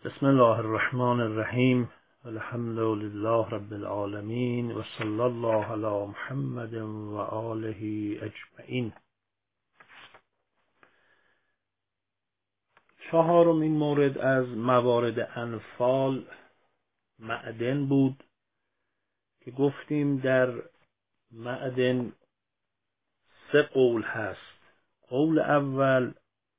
بسم الله الرحمن الرحیم الحمد لله رب العالمین و صلی الله علی محمد و آله اجمعین. چهارمین مورد از موارد انفال معدن بود که گفتیم در معدن سه قول هست. قول اول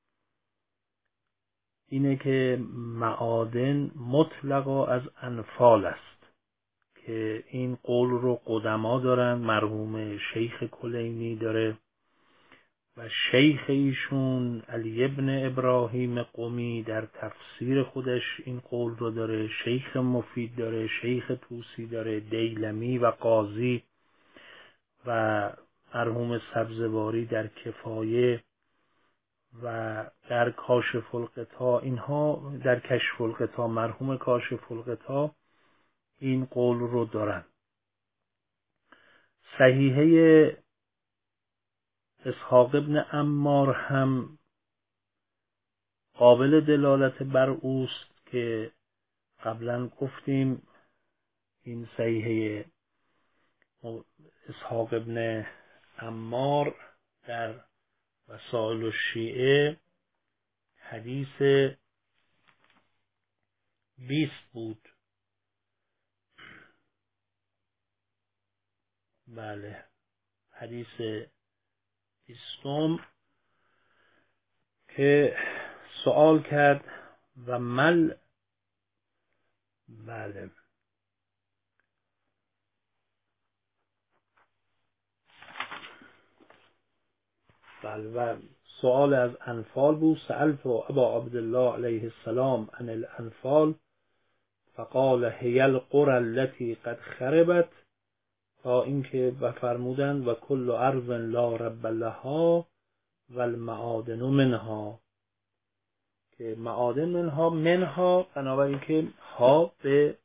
اینه که معادن مطلقا از انفال است که این قول رو قدما دارن، مرحوم شیخ کلینی داره و شیخ ایشون علی ابن ابراهیم قمی در تفسیر خودش این قول رو داره، شیخ مفید داره، شیخ طوسی داره، دیلمی و قاضی و مرحوم سبزواری در کفایه و در کاشف الغطا، اینها در کشف الغطا مرحوم کاشف الغطا این قول رو دارن. صحیحه اسحاق ابن عمار هم قابل دلالت بر اوست که قبلا گفتیم این صحیحه اسحاق ابن عمار در وسائل الشیعه حدیث 20 بود. بله، حدیث 20 که سوال کرد و مل بله و سوال از انفال بود. سألت ابا عبدالله علیه السلام عن الانفال فقال هی القرى التي قد خربت، تا اینکه بفرمودند و کل ارض لا رب لها و المعادن منها، که معادن منها بنابراین که ها به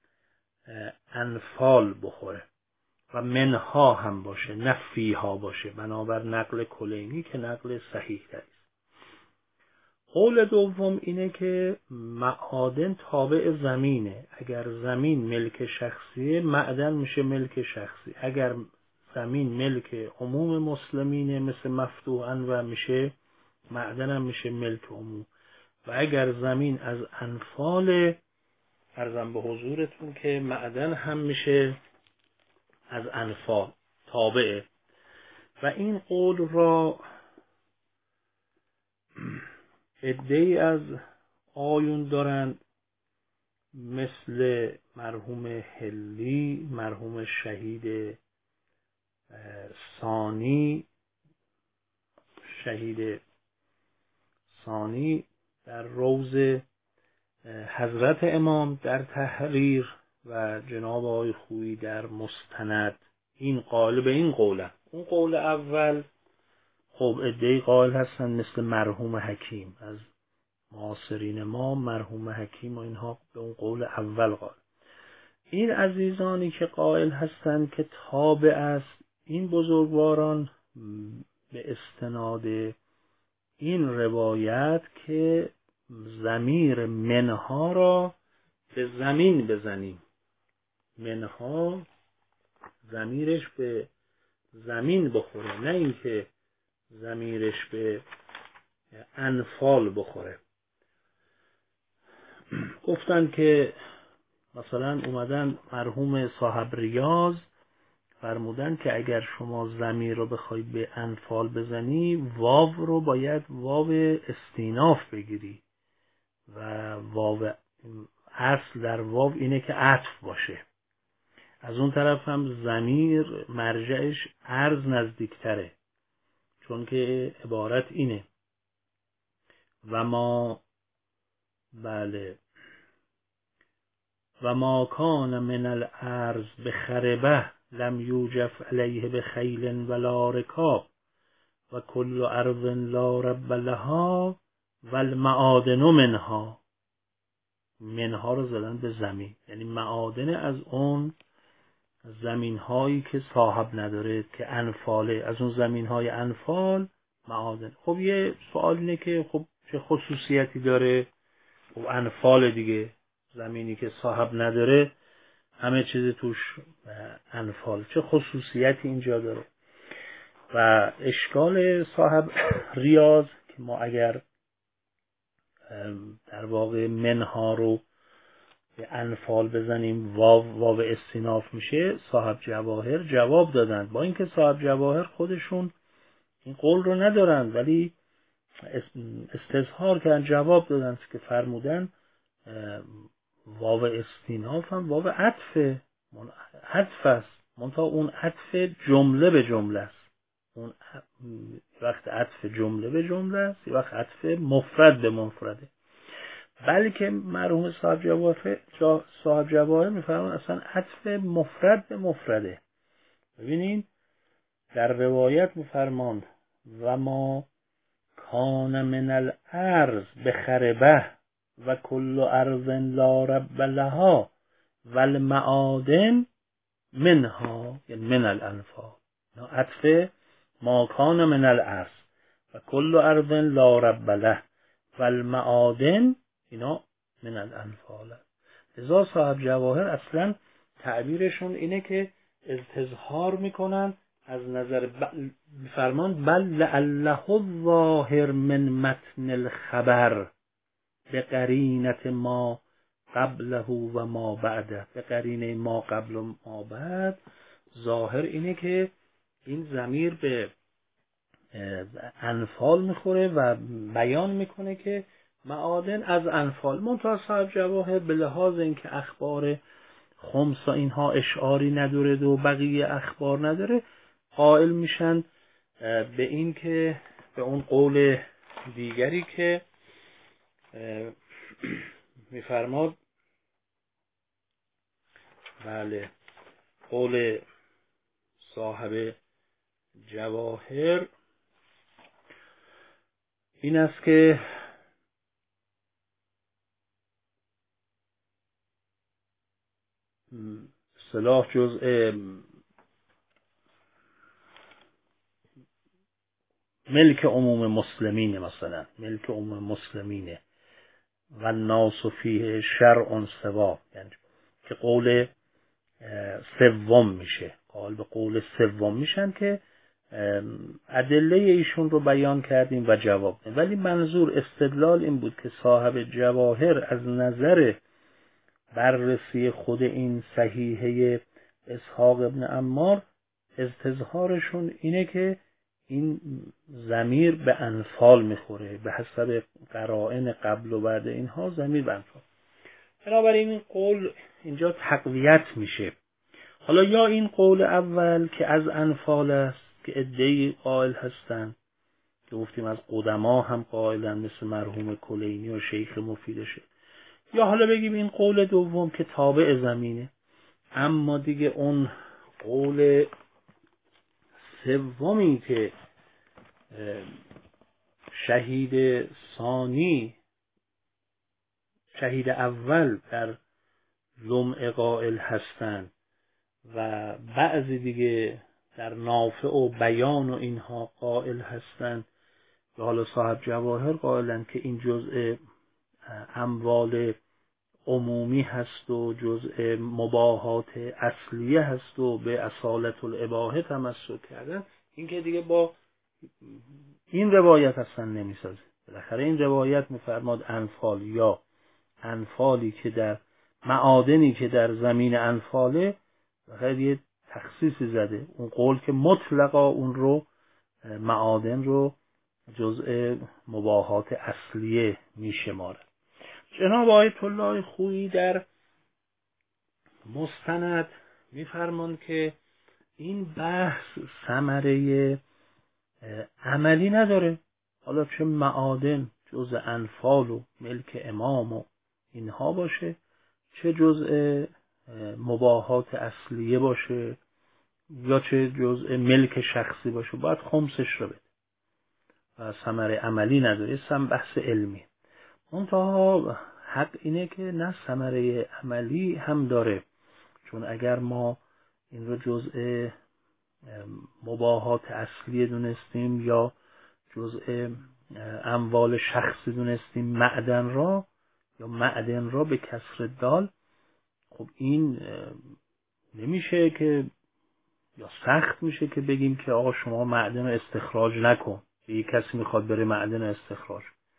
انفال بخوره و منها هم باشه، نه فیها باشه، بنابر نقل کلینی که نقل صحیح است. قول دوم اینه که معادن تابع زمینه. اگر زمین ملک شخصیه معدن میشه ملک شخصی، اگر زمین ملک عموم مسلمینه مثل مفتوحاً و میشه معدن هم میشه ملک عموم، و اگر زمین از انفال عرضم به حضورتون که معدن هم میشه از انفال تابعه. و این قول را عده‌ای از آیون دارند مثل مرحوم هلی، مرحوم شهید ثانی در روض حضرت امام در تحریر و جناب آقای خویی در مستند. این قائل به این قوله. اون قول اول خب عده‌ای قائل هستن مثل مرحوم حکیم از معاصرین ما، مرحوم حکیم و اینها به اون قول اول قائل. این عزیزانی که قائل هستند که تابع است، این بزرگواران به استناد این روایت که ضمیر منها را به زمین بزنیم، منها ضمیرش به زمین بخوره، نه اینکه ضمیرش به انفال بخوره. گفتن که مثلا اومدن مرحوم صاحب ریاض فرمودن که اگر شما ضمیر رو بخوای به انفال بزنی، واو رو باید واو استیناف بگیری و واو اصل در واو اینه که عطف باشه. از اون طرف هم ضمیر مرجعش عرض نزدیکتره، چون که عبارت اینه و ما کان من الارض بخربه لم یوجف علیه بخیل ولا رکاب و کل ارض لا رب لها و المعادن منها رو زدن به زمین، یعنی معادن از اون زمین هایی که صاحب نداره که انفاله، از اون زمین های انفال معادن. خب یه سوال اینه که خب چه خصوصیتی داره و انفال دیگه، زمینی که صاحب نداره همه چیز توش انفال. چه خصوصیتی اینجا داره؟ و اشکال صاحب ریاض که ما اگر در واقع منها رو به انفال بزنیم واو استیناف میشه، صاحب جواهر جواب دادند. با اینکه صاحب جواهر خودشون این قول رو ندارن ولی استظهار کردن، جواب دادن که فرمودن واو استیناف هم واو عطف است، منتها اون عطف جمله به جمله است. اون وقت عطف جمله به جمله است، وقت عطف مفرد به مفرده. بلکه مرحوم صاحب جواهر میفرمان اصلا عطف مفرد به مفرده. ببینین در روایت میفرمان و ما کان من الارض بخربه و کل ارض لا رب لها و المعادن منها، یعنی من الانفال. عطف ما کان من الارض و کل ارض لا رب له و المعادن اینا من الانفال. لذا صاحب جواهر اصلا تعبیرشون اینه که استظهار میکنن از نظر فرمان بل لعله الظاهر من متن الخبر به قرینت ما قبله و ما بعده. به قرینه ما قبل و ما بعد ظاهر اینه که این ضمیر به انفال میخوره و بیان میکنه که معادن از انفال. منتها صاحب جواهر به لحاظ اینکه اخبار خمس و اینها اشعاری نداره و بقیه اخبار نداره، قائل میشن به این که به اون قول دیگری که میفرماد، بله، قول صاحب جواهر این است که اصطلاح جزء ملک عموم مسلمینه، مثلا ملک عموم مسلمینه و الناس فیه شرع سوا، یعنی که قول سوم میشه، قال به قول سوم میشن که ادله ایشون رو بیان کردیم و جواب دادیم. ولی منظور استدلال این بود که صاحب جواهر از نظر بررسی خود این صحیحه اسحاق ابن عمار استظهارشون اینه که این ضمیر به انفال میخوره، به حسب قرائن قبل و بعد اینها ضمیر به انفال. بنابراین این قول اینجا تقویت میشه. حالا یا این قول اول که از انفال است که عده‌ای قائل هستند که گفتیم از قدما هم قائلن مثل مرحوم کلینی و شیخ مفیدشه، یا حالا بگیم این قول دوم که تابع زمینه. اما دیگه اون قول سومی که شهید اول در لمع قائل هستند و بعضی دیگه در نافع و بیان و اینها قائل هستند، یا حالا صاحب جواهر قائلن که این جزء اموال عمومی هست و جزء مباحات اصلیه هست و به اصالت الاباحه تمسک کردن، این که دیگه با این روایت اصلا نمیسازه. بالاخره این روایت میفرماد انفال، یا انفالی که در معادنی که در زمین انفاله، بالاخره یه تخصیصی زده. اون قول که مطلقا اون رو معادن رو جزء مباحات اصلیه میشماره. جناب آیت الله خویی در مستند میفرمان که این بحث ثمره عملی نداره. حالا چه معادن جزء انفال و ملک امام و اینها باشه، چه جزء مباحات اصلیه باشه، یا چه جزء ملک شخصی باشه، باید خمسش رو بده و ثمره عملی نداره. این بحث علمی. منتها حق اینه که نه، ثمره عملی هم داره، چون اگر ما این رو جزء مباحات اصلی دونستیم یا جزء اموال شخصی دونستیم معدن را، یا معدن را به کسر دال، خب این نمیشه که، یا سخت میشه که بگیم که آقا شما معدن رو استخراج نکن، یک کسی میخواد بره معدن استخراج.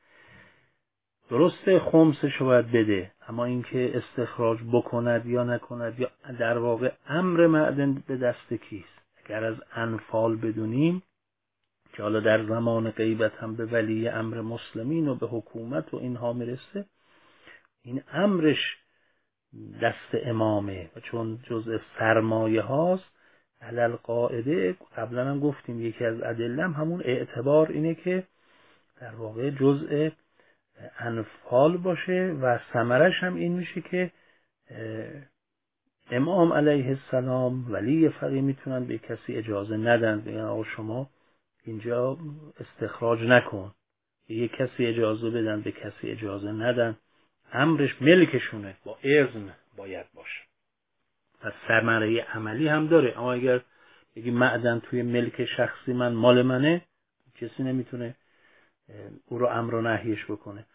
درسته خمسش رو باید بده، اما اینکه استخراج بکند یا نکند، یا در واقع امر معدن به دست کیست؟ اگر از انفال بدونیم که حالا در زمان غیبت هم به ولی امر مسلمین و به حکومت و اینها میرسه، این امرش دست امامه و چون جزء سرمایه هاست علل قاعده. قبلا هم گفتیم یکی از ادله همون اعتبار اینه که در واقع جزء انفال باشه و ثمرش هم این میشه که امام علیه السلام ولی فقیه میتونن به کسی اجازه ندن، بگن آقا شما اینجا استخراج نکن، به یک کسی اجازه بدن به کسی اجازه ندن، امرش ملکشونه، با اذن باید باشه. پس ثمره عملی هم داره. اما اگر بگی معدن توی ملک شخصی من مال منه، کسی نمیتونه او رو امر و نهیش بکنه.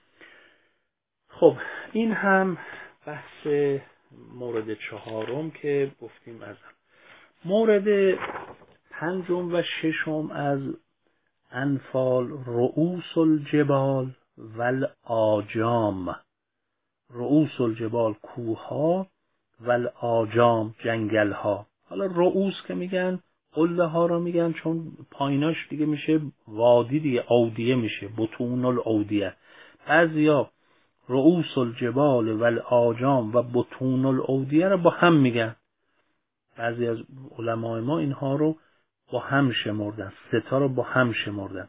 خب این هم بحث مورد چهارم که گفتیم. از مورد پنجم و ششم از انفال رؤوس الجبال والآجام. رؤوس الجبال کوها، والآجام جنگل ها. حالا رؤوس که میگن قله ها رو میگن چون پاییناش دیگه میشه وادی دیگه، اودیه میشه، بطون الاودیه. بعضیا رؤوس الجبال والآجام و بطون الاودیه رو با هم میگن. بعضی از علمای ما اینها رو با هم شمردن، ستا رو با هم شمردن.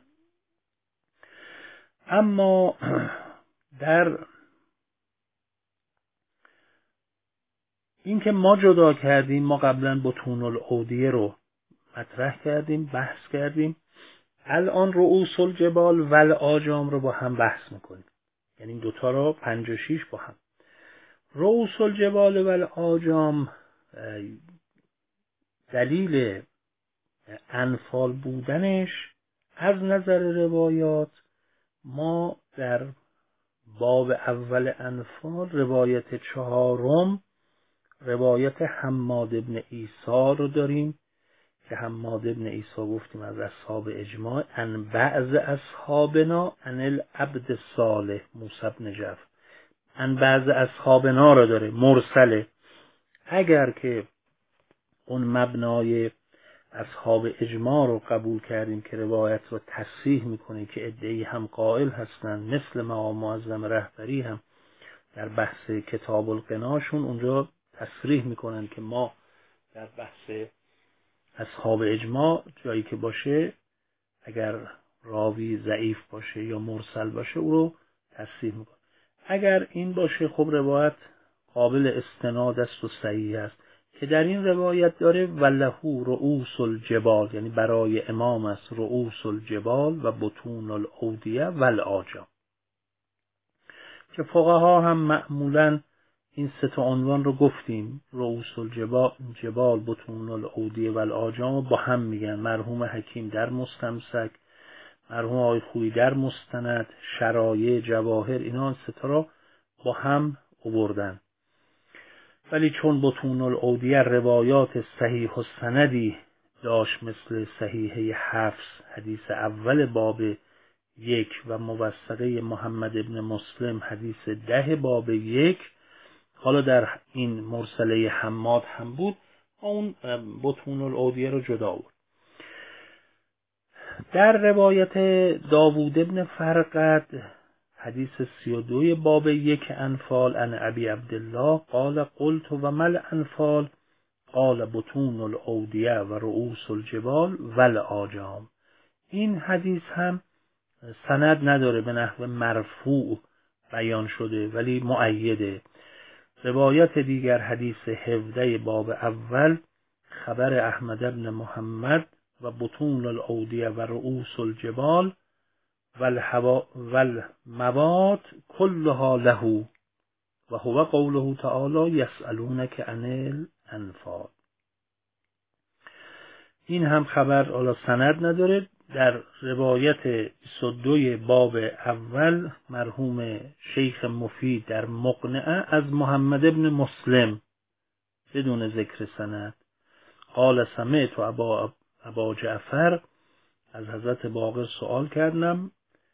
اما در این که ما جدا کردیم، ما قبلا بطون الاودیه رو مطرح کردیم، بحث کردیم، الان رؤوس الجبال والآجام رو با هم بحث میکنیم، یعنی دوتا رو 5 و 6 با هم. رؤوس الجبال والآجام دلیل انفال بودنش از نظر روایات، ما در باب اول انفال روایت 4 روایت حماد بن عیسی رو داریم که حماد بن عیسی گفتیم از اصحاب اجماع، ان بعض اصحابنا ان العبد الصالح موسی بن جعفر، ان بعض اصحابنا رو داره مرسله. اگر که اون مبنای اصحاب اجماع رو قبول کردیم که روایت رو تصحیح میکنه که عده‌ای هم قائل هستن، مثل مقام معظم رهبری هم در بحث کتاب القناشون اونجا تصریح میکنن که ما در بحث اصحاب اجماع جایی که باشه اگر راوی ضعیف باشه یا مرسل باشه او رو تصحیح میکنه. اگر این باشه خب روایت قابل استناد است و صحیح است که در این روایت داره ولهو رؤوس الجبال، یعنی برای امام است رؤوس الجبال و بطون الاودیه والآجام، که فقها هم معمولاً این 3 عنوان رو گفتیم، رؤوس الجبال بطون الاودیه والآجام با هم میگن. مرحوم حکیم در مستمسک، مرحوم آقای خویی در مستند، شرایع جواهر، اینا 3 رو با هم آوردن. ولی چون بطون الاودیه روایات صحیح و سندی داشت مثل صحیحه حفص حدیث اول باب 1 و موثقه محمد ابن مسلم حدیث 10 باب 1، حالا در این مرسله حماد هم بود، اون بطون الاودیه رو جدا آورد. در روایت داوود ابن فرقد حدیث 32 باب 1 انفال ان ابی عبدالله قال قلت و مل انفال قال بطون الاودیه و رؤوس الجبال والآجام. این حدیث هم سند نداره، به نحو مرفوع بیان شده ولی مؤیده. روایت دیگر حدیث 17 باب اول خبر احمد بن محمد و بطون الاودیه و رؤوس الجبال والموات كلها له و هو قوله تعالی یسألونک عن الانفال. این هم خبر حالا سند نداره، در روایت 22 باب اول مرحوم شیخ مفید در مقنعه از محمد ابن مسلم بدون ذکر سند قال سمعت ابا جعفر، از حضرت باقر سوال کردم،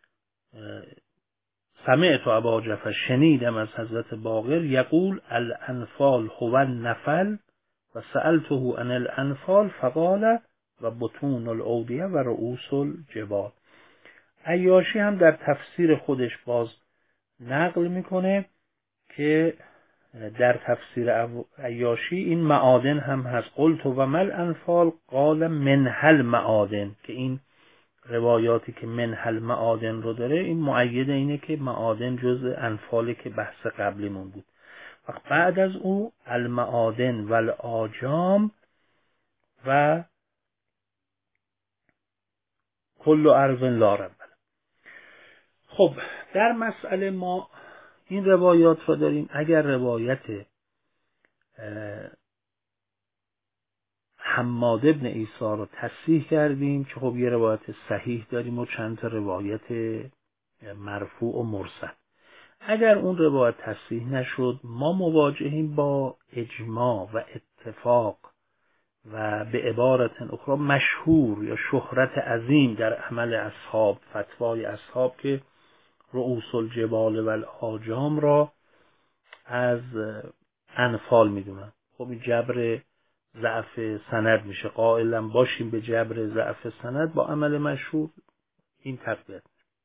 سمعت ابا جعفر، شنیدم از حضرت باقر، یقول الانفال هو النفل و سألته عن الانفال فقال و بطون الاودیه و رؤوس الجبال. عیاشی هم در تفسیر خودش باز نقل میکنه که در تفسیر عیاشی این معادن هم هست. قلت و مل انفال قال منحل معادن، که این روایاتی که منحل معادن رو داره این مؤید اینه که معادن جزء انفاله که بحث قبلیمون بود. و بعد از او المعادن و الآجام و کل ارض لا رب. خب در مسئله ما این روایات رو داریم. اگر روایت حماد ابن عیسی رو تصحیح کردیم که خب یه روایت صحیح داریم و چند تا روایت مرفوع و مرسل. اگر اون روایت تصحیح نشد ما مواجهیم با اجماع و اتفاق و به عبارت اخرى مشهور یا شهرت عظیم در عمل اصحاب، فتوای اصحاب که رؤوس الجبال و الآجام را از انفال میدونن. خب این جبر ضعف سند میشه، قائلا باشیم به جبر ضعف سند با عمل مشهور این تقویت.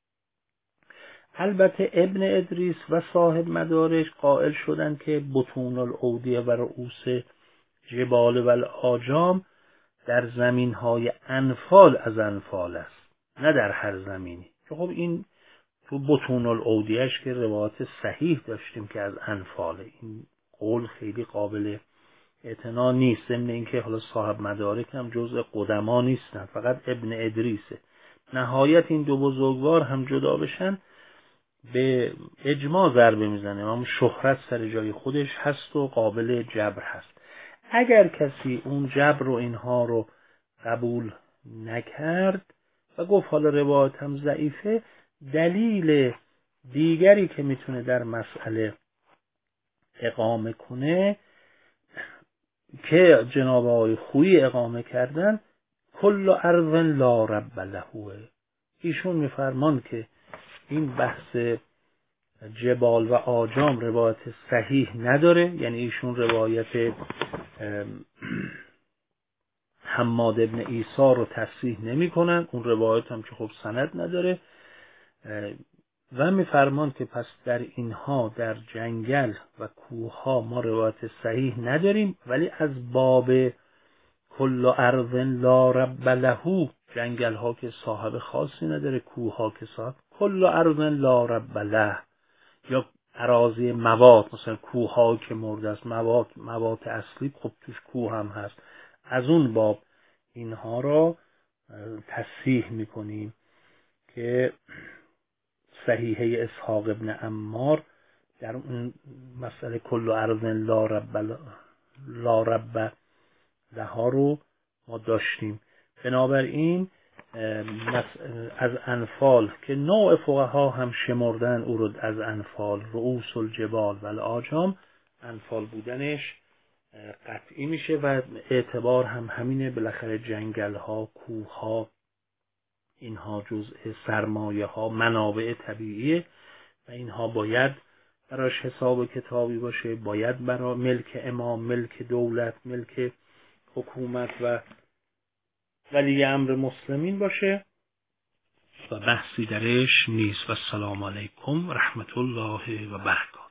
البته ابن ادریس و صاحب مدارج قائل شدن که بطون الاودیه و رؤوس جبال و الآجام در زمینهای انفال از انفال است، نه در هر زمینی. که خب این تو بطون الاودیهش که روایت صحیح داشتیم که از انفاله، این قول خیلی قابل اعتنا نیست. ضمن اینکه حالا صاحب مدارک هم جزء قدما نیستن، فقط ابن ادریسه. نهایت این دو بزرگوار هم جدا بشن به اجماع ضربه میزنه، اما شهرت سر جای خودش هست و قابل جبر هست. اگر کسی اون جبر و اینها رو قبول نکرد و گفت حالا روایت هم ضعیفه، دلیل دیگری که میتونه در مسئله اقامه کنه که جناب آقای خویی اقامه کردن کل ارض لا رب لهوه. ایشون میفرمان که این بحث جبال و آجام روایت صحیح نداره، یعنی ایشون روایت حماد ابن عیسی رو تصحیح نمی کنن، اون روایت هم که خب سند نداره، و میفرمان که پس در اینها در جنگل و کوه ها ما روایت صحیح نداریم، ولی از باب کل ارض لا رب له، جنگل ها که صاحب خاصی نداره، کوه ها که صاحب، کل ارض لا رب له، یا اراضی موات، مثلا کوه ها که مرده است، موات اصلی خب توش کوه هم هست، از اون باب اینها را تصحیح میکنیم که صحیحه اسحاق ابن عمار در اون مسئله کل ارض لا رب لها رو ما داشتیم. بنابراین از انفال که نوع فقها هم شمردن او رو از انفال، رؤوس الجبال و الآجام انفال بودنش قطعی میشه و اعتبار هم همینه. بالاخره جنگل ها، کوه ها، اینها جزء سرمایه ها، منابع طبیعیه و اینها باید براش حساب کتابی باشه، باید برای ملک امام، ملک دولت، ملک حکومت و ولی امر مسلمین باشه و بحثی درش نیست. و السلام علیکم و رحمت الله و برکاته.